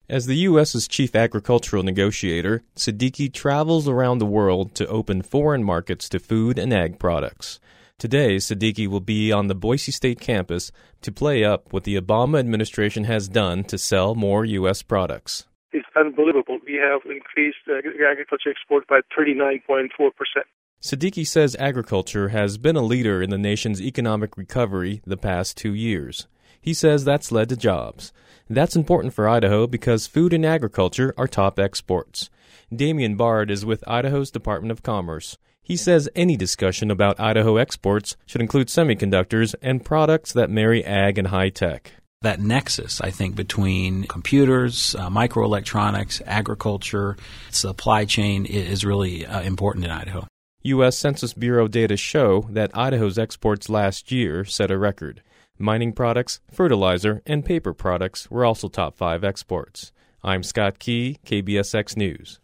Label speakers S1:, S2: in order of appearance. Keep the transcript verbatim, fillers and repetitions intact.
S1: As the U S's chief agricultural negotiator, Siddiqui travels around the world to open foreign markets to food and ag products. Today, Siddiqui will be on the Boise State campus to play up what the Obama administration has done to sell more U S products.
S2: It's unbelievable. We have increased uh, agriculture export by thirty-nine point four percent.
S1: Siddiqui says agriculture has been a leader in the nation's economic recovery the past two years. He says that's led to jobs. That's important for Idaho because food and agriculture are top exports. Damian Bard is with Idaho's Department of Commerce. He says any discussion about Idaho exports should include semiconductors and products that marry ag and high tech.
S3: That nexus, I think, between computers, uh, microelectronics, agriculture, supply chain is really uh, important in Idaho.
S1: U S Census Bureau data show that Idaho's exports last year set a record. Mining products, fertilizer, and paper products were also top five exports. I'm Scott Key, K B S X News.